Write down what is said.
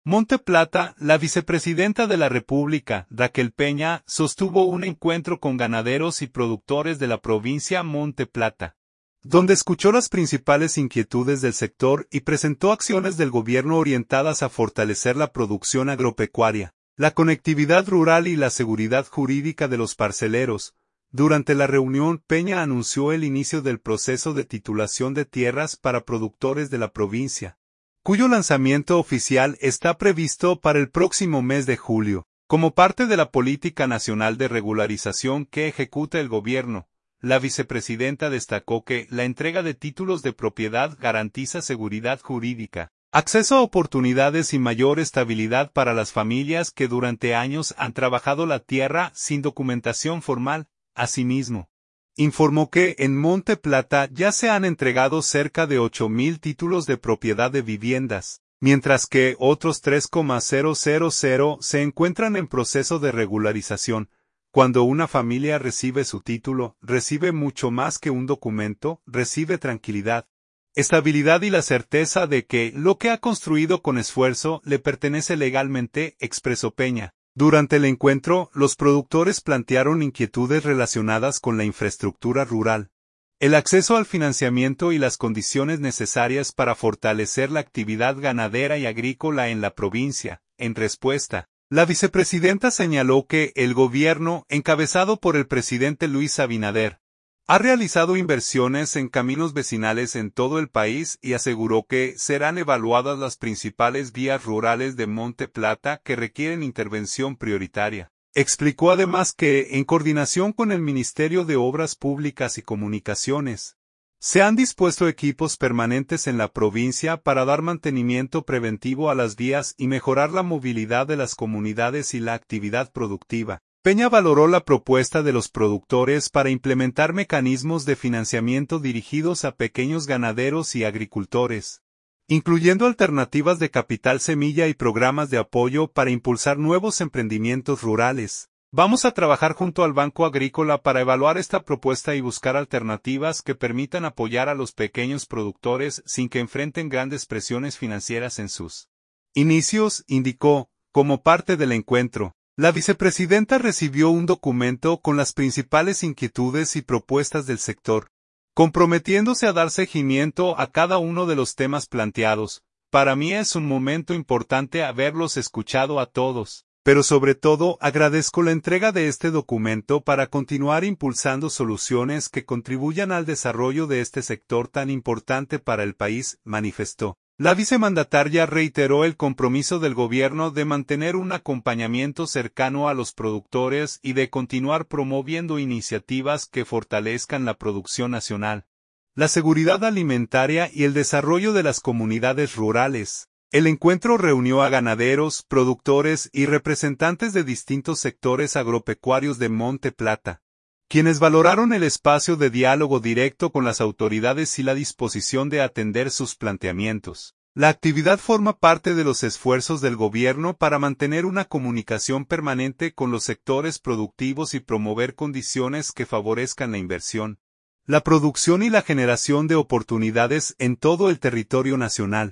Monte Plata, la vicepresidenta de la República, Raquel Peña, sostuvo un encuentro con ganaderos y productores de la provincia Monte Plata, donde escuchó las principales inquietudes del sector y presentó acciones del gobierno orientadas a fortalecer la producción agropecuaria, la conectividad rural y la seguridad jurídica de los parceleros. Durante la reunión, Peña anunció el inicio del proceso de titulación de tierras para productores de la provincia, cuyo lanzamiento oficial está previsto para el próximo mes de julio. Como parte de la política nacional de regularización que ejecuta el gobierno, la vicepresidenta destacó que la entrega de títulos de propiedad garantiza seguridad jurídica, acceso a oportunidades y mayor estabilidad para las familias que durante años han trabajado la tierra sin documentación formal. Asimismo, informó que en Monte Plata ya se han entregado cerca de 8.000 títulos de propiedad de viviendas, mientras que otros 3,000 se encuentran en proceso de regularización. Cuando una familia recibe su título, recibe mucho más que un documento, recibe tranquilidad, estabilidad y la certeza de que lo que ha construido con esfuerzo le pertenece legalmente, expresó Peña. Durante el encuentro, los productores plantearon inquietudes relacionadas con la infraestructura rural, el acceso al financiamiento y las condiciones necesarias para fortalecer la actividad ganadera y agrícola en la provincia. En respuesta, la vicepresidenta señaló que el gobierno, encabezado por el presidente Luis Abinader, ha realizado inversiones en caminos vecinales en todo el país y aseguró que serán evaluadas las principales vías rurales de Monte Plata que requieren intervención prioritaria. Explicó además que, en coordinación con el Ministerio de Obras Públicas y Comunicaciones, se han dispuesto equipos permanentes en la provincia para dar mantenimiento preventivo a las vías y mejorar la movilidad de las comunidades y la actividad productiva. Peña valoró la propuesta de los productores para implementar mecanismos de financiamiento dirigidos a pequeños ganaderos y agricultores, incluyendo alternativas de capital semilla y programas de apoyo para impulsar nuevos emprendimientos rurales. Vamos a trabajar junto al Banco Agrícola para evaluar esta propuesta y buscar alternativas que permitan apoyar a los pequeños productores sin que enfrenten grandes presiones financieras en sus inicios, indicó. Como parte del encuentro, la vicepresidenta recibió un documento con las principales inquietudes y propuestas del sector, comprometiéndose a dar seguimiento a cada uno de los temas planteados. Para mí es un momento importante haberlos escuchado a todos, pero sobre todo agradezco la entrega de este documento para continuar impulsando soluciones que contribuyan al desarrollo de este sector tan importante para el país, manifestó. La vicemandataria reiteró el compromiso del gobierno de mantener un acompañamiento cercano a los productores y de continuar promoviendo iniciativas que fortalezcan la producción nacional, la seguridad alimentaria y el desarrollo de las comunidades rurales. El encuentro reunió a ganaderos, productores y representantes de distintos sectores agropecuarios de Monte Plata, quienes valoraron el espacio de diálogo directo con las autoridades y la disposición de atender sus planteamientos. La actividad forma parte de los esfuerzos del gobierno para mantener una comunicación permanente con los sectores productivos y promover condiciones que favorezcan la inversión, la producción y la generación de oportunidades en todo el territorio nacional.